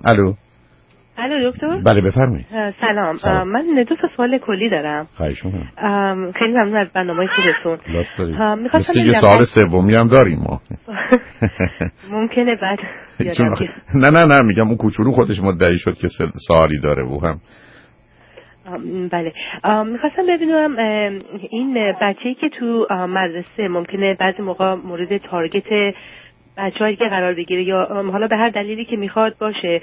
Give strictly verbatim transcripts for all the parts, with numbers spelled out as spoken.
الو الو دکتر. بله بفرمایید. سلام, سلام. من دو تا سوال کلی دارم. خواهش می‌کنم. خیلی ممنون از برنامه خوبتون. لطف دارید. می‌خواستم یه سوال سومی هم داریم ما. ممکنه بعد نه نه نه میگم اون کوچولو خودش مدعی شد که سوالی داره او هم. بله میخواستم ببینم این بچه‌ای که تو مدرسه ممکنه بعضی موقع مورد تارگت بچه‌هایی که قرار بگیره یا حالا به هر دلیلی که میخواد باشه،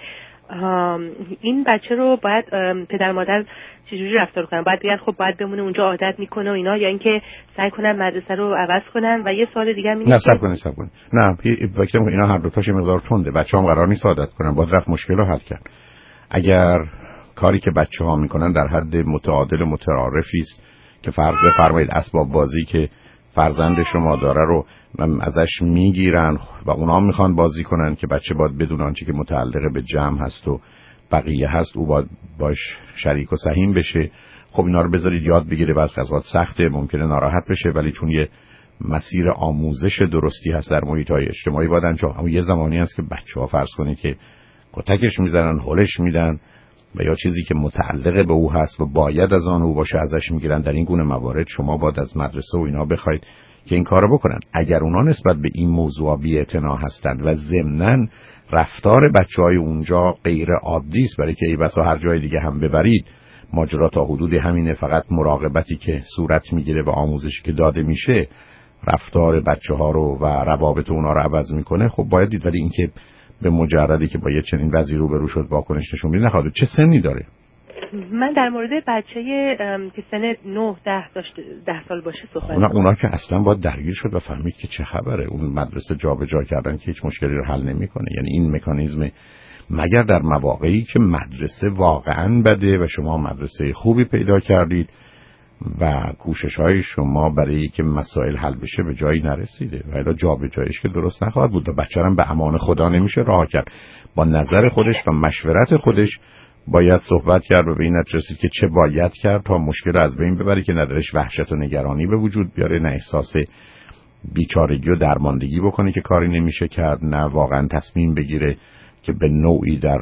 این بچه رو باید پدر مادر چجوری رفتار کنن؟ باید بگن خب باید بمونه اونجا عادت میکنه و اینا، یا اینکه سعی کنن مدرسه رو عوض کنن؟ و یه سوال دیگه اینه نه صبر کنید صبر کنید نه فکر کنم اینا هر دو تاش مقدار تنده. بچه‌ها هم قرار نیست عادت کنن، باید رفت مشکل رو حل کرد. اگر کاری که بچه‌ها میکنن در حد متعادل متعارفی است که فرض بفرمایید اسباب بازی که فرزند شما داره رو ازش میگیرن و اونا میخوان بازی کنن که بچه باید بدون آنچه که متعلق به جمع هست و بقیه هست او باید باش شریک و سهیم بشه، خب اینا رو بذارید یاد بگیره. بعد از وقت سخته، ممکنه ناراحت بشه، ولی چون یه مسیر آموزش درستی هست در محیط‌های اجتماعی باید انجام. اما یه زمانی هست که بچه‌ها فرض کنید که کتکش میزنن، هولش میدن و یا چیزی که متعلق به او هست و باید از آن او باشه ازش میگیرن. در این گونه موارد شما باید از مدرسه و اینا بخواید که این کارو بکنن. اگر اونا نسبت به این موضوع بی‌اعتنا هستند و ضمناً رفتار بچهای اونجا غیر عادی است، برای که ای بسا هر جای دیگه هم ببرید ماجرا تا حدود همینه، فقط مراقبتی که صورت میگیره و آموزشی که داده میشه رفتار بچه‌ها رو و روابط اونا رو عوض میکنه. خب باید دید، ولی اینکه به مجردی که با یه چنین وضعی روبرو شد واکنش نشون میده نخواد. چه سنی داره؟ من در مورد بچه که سن نه ده داشت ده سال باشه صحبت اونا, اونا که اصلا باید درگیر شد و فهمید که چه خبره. اون مدرسه جابجا کردن که هیچ مشکلی رو حل نمیکنه. یعنی این مکانیزم مگر در مواقعی که مدرسه واقعا بده و شما مدرسه خوبی پیدا کردید و کوشش‌های شما برای که مسائل حل بشه به جایی نرسیده و الا جابجاییش که درست نخواهد بود و بچه هم به امان خدا نمیشه رها کرد. با نظر خودش و مشورت خودش باید صحبت کرد و به این نتیجه رسید که چه باید کرد تا مشکل از بین ببره که ندارش وحشت و نگرانی به وجود بیاره، نه احساس بیچارگی و درماندگی بکنه که کاری نمیشه کرد، نه واقعا تصمیم بگیره که به نوعی در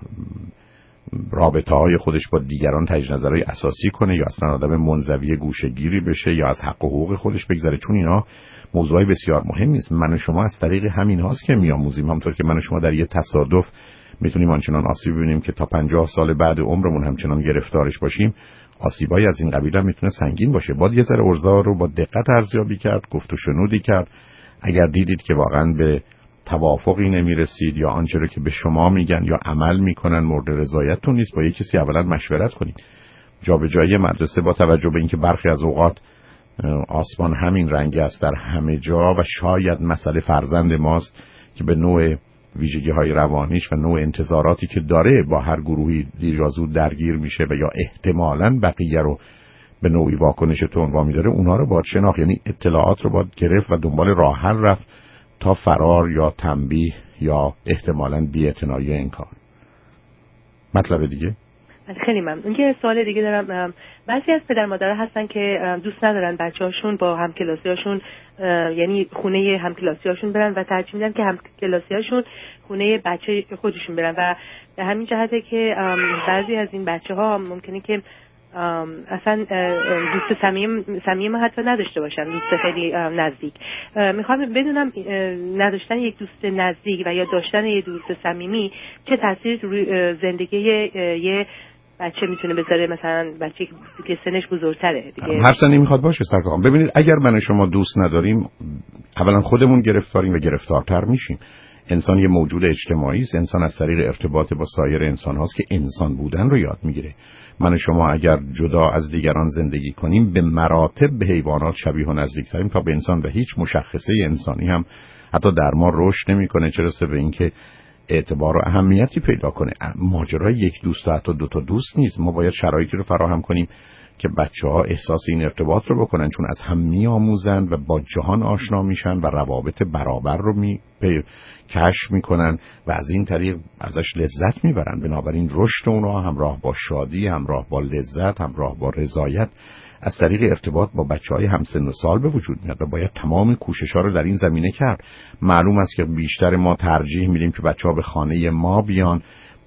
رابطه‌های خودش با دیگران تجدید نظرهای اساسی کنه یا اصلا آدم منزوی گوشه‌گیری بشه یا از حق و حقوق خودش بگذره. چون اینا موضوعی بسیار مهم نیست. من و شما از طریق همین هاست که میآموزیم. همونطور که من و شما در یه تصادف میتونیم آنچنان آسیب ببینیم که تا پنجاه سال بعد عمرمون همچنان گرفتارش باشیم. آسیبای از این قبیل هم میتونه سنگین باشه. باید یه ذره اوضاع رو با دقت ارزیابی کرد، گفت و شنودی کرد. اگر دیدید که واقعا به توافقی نمیرسید یا آنچه رو که به شما میگن یا عمل میکنن مورد رضایتتون نیست، با یک کسی اولا مشورت کنید. جابجایی مدرسه با توجه به اینکه برخی از اوقات آسمان همین رنگی است در همه جا و شاید مسئله فرزند ماست که به نوع ویژگی‌های روانیش و نوع انتظاراتی که داره با هر گروهی دیر یا زود درگیر میشه و یا احتمالاً بقیه رو به نوعی واکنش تون وامی داره، اونا رو باید شناخت. یعنی اطلاعات رو باید گرفت و دنبال راه حل رفت تا فرار یا تنبیه یا احتمالاً بی‌اعتنایی این کار. مطلب دیگه؟ خیلی ممنون. یه سوال دیگه دارم. بعضی از پدر مادرها هستن که دوست ندارن بچه‌هاشون با همکلاسی‌هاشون یعنی خونه همکلاسی‌هاشون برن و ترجیح میدن که همکلاسی‌هاشون خونه بچه خودشون برن و به همین جهته که بعضی از این بچه‌ها ممکنه که اصلا دوست صمیم صمیم حتی نداشته باشن، دوست خیلی نزدیک. میخوام بدونم نداشتن یک دوست نزدیک و یا داشتن یک دوست صمیمی چه تأثیری روی زندگی یه بچه میتونه بذاره، مثلا بچه که سنش بزرگتره دیگه. هر سنی میخواد باشه سرکار. ببینید اگر من و شما دوست نداریم اولا خودمون گرفتاریم و گرفتارتر میشیم. انسان یه موجود اجتماعی است. انسان از طریق ارتباط با سایر انسان هاست که انسان بودن رو یاد میگیره. من و شما اگر جدا از دیگران زندگی کنیم به مراتب به حیوانات شبیه و نزدیکتریم تا به انسان و هیچ مشخصه انسانی هم حتی در ما رشد نمیکنه، چه رسه به اینکه اعتبار و اهمیتی پیدا کنه. ماجرای یک دوست و حتی دو تا دوست نیست. ما باید شرایطی رو فراهم کنیم که بچه‌ها احساس این ارتباط رو بکنن، چون از هم میآموزن و با جهان آشنا میشن و روابط برابر رو می کشف میکنن و از این طریق ازش لذت میبرن. بنابراین رشد اونها همراه با شادی، همراه با لذت، همراه با رضایت از طریق ارتباط با بچه‌های همسن و سال به وجود میاد و باید تمام کوشش‌ها رو در این زمینه کرد. معلوم است که بیشتر ما ترجیح میدیم که بچه‌ها به خانه ما بیان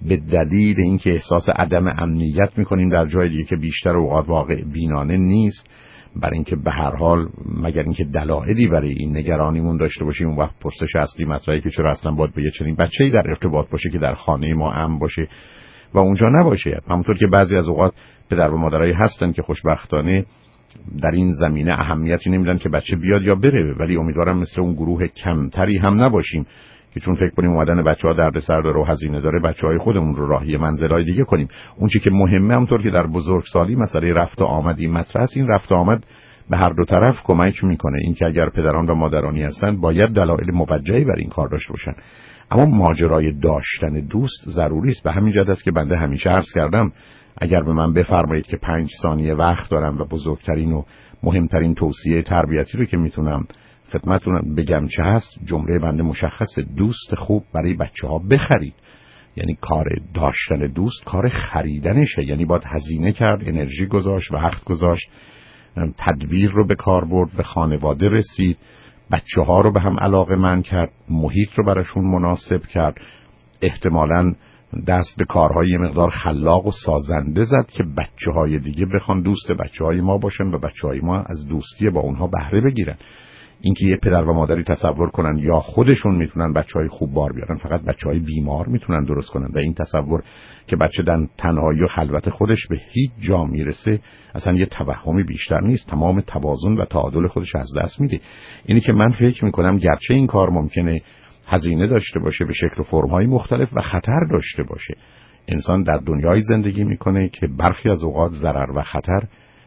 به دلیل اینکه احساس عدم امنیت میکنیم در جای دیگه که بیشتر اوقات واقع بینانه نیست، برای اینکه به هر حال مگر اینکه دلایلی برای این نگرانیمون داشته باشیم، اون وقت پرسش اصلی مطرحه که چرا اصلا باید با یه چنین بچه‌ای در ارتباط باشه که در خانه ما امن باشه و اونجا نباشه. همونطور که بعضی از اوقات پدر و مادرایی هستن که خوشبختانه در این زمینه اهمیتی نمیدن که بچه بیاد یا بره، ولی امیدوارم مثل اون گروه کمتری هم نباشیم که چون فکر کنیم اومدن بچه‌ها دردسر داره و هزینه داره بچه‌های خودمون رو راهی منزل‌های دیگه کنیم. اون چیزی که مهمه همونطور که در بزرگسالی مسئله رفت و آمد این مطرح است، این رفت و آمد به هر دو طرف کمک میکنه. این که اگر پدران و مادرانی هستن باید دلایل موجهی برای این کار داشته باشن، اما ماجرای داشتن دوست ضروری است. به همین جهت است که بنده همیشه عرض کردم اگر به من بفرمایید که پنج ثانیه وقت دارم و بزرگترین و مهمترین توصیه تربیتی رو که میتونم خدمتتون بگم چه هست، جمله بنده مشخص: دوست خوب برای بچه‌ها بخرید. یعنی کار داشتن دوست کار خریدنشه، یعنی باید هزینه کرد، انرژی گذاشت، وقت گذاشت، تدبیر رو به کار برد، به خانواده رسید، بچه‌ها رو به هم علاقه‌مند کرد، محیط رو براشون مناسب کرد، احتمالاً دست به کارهای یه مقدار خلاق و سازنده زد که بچه‌های دیگه بخوان دوست بچه‌های ما باشن و بچه‌های ما از دوستی با اونها بهره بگیرن. اینکه یه پدر و مادری تصور کنن یا خودشون میتونن بچه‌های خوب بار بیارن، فقط بچه‌های بیمار میتونن درست کنن و این تصور که بچه در تنهایی و خلوت خودش به هیچ جا میرسه اصلا یه توهمی بیشتر نیست، تمام توازن و تعادل خودش از دست میده. اینی که من فکر میکنم گرچه این کار ممکنه هزینه داشته باشه به شکل و فرم‌های مختلف و خطر داشته باشه، انسان در دنیای زندگی میکنه که برخی از اوقات ضرر و خطر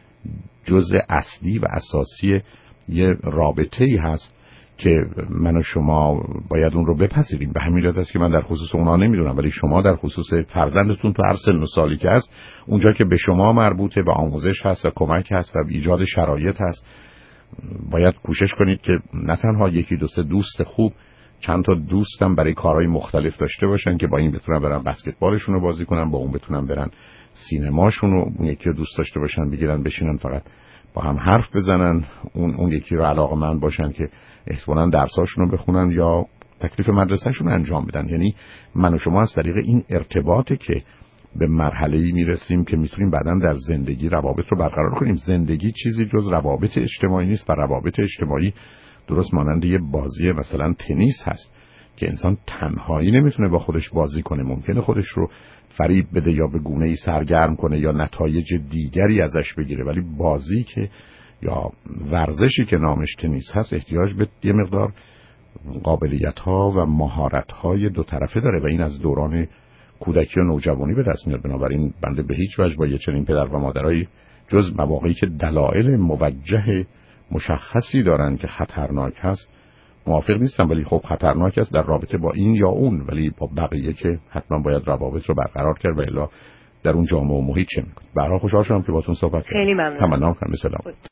جزء اصلی و اساسی یه رابطه‌ای هست که من و شما باید اون رو بپذیریم. به همین جهت است که من در خصوص اونا نمیدونم، ولی شما در خصوص فرزندتون تو هر سن و سالی که هست، اونجا که به شما مربوطه، به آموزش هست و کمک هست و ایجاد شرایط هست، باید کوشش کنید که نه تنها یکی دو سه دوست خوب، چند تا دوستم برای کارهای مختلف داشته باشن که با این بتونن برن بسکتبالشون رو بازی کنن، با اون بتونن برن سینماشون رو، اون یکی رو دوست داشته باشن بگیرن بشینن فقط با هم حرف بزنن، اون اون یکی رو علاقه‌مند باشن که احتمالاً درساشون رو بخونن یا تکلیف مدرسه‌شون انجام بدن. یعنی من و شما از طریق این ارتباطه که به مرحله‌ای میرسیم که میتونیم بعداً در زندگی روابط رو برقرار کنیم. زندگی چیزی جز روابط اجتماعی نیست و روابط اجتماعی درست مانند یه بازی مثلا تنیس هست که انسان تنهایی نمیتونه با خودش بازی کنه، ممکنه خودش رو فریب بده یا به گونه‌ای سرگرم کنه یا نتایج دیگری ازش بگیره، ولی بازی که یا ورزشی که نامش تنیس هست احتیاج به یه مقدار قابلیت‌ها و مهارت‌های دو طرفه داره و این از دوران کودکی و نوجوانی به دست میاد. بنابراین بنده به هیچ وجه با یه چنین پدر و مادرای جز مواقعی که دلایل موجه مشخصی دارن که خطرناک هست موافق نیستم، ولی خب خطرناک است در رابطه با این یا اون، ولی با بقیه که حتما باید روابط رو برقرار کرد و الا در اون جامعه و محیط چه میکنه. برای خوشحال شدم که باتون صحبت کردم. خیلی ممنون. تمام کنم. سلام.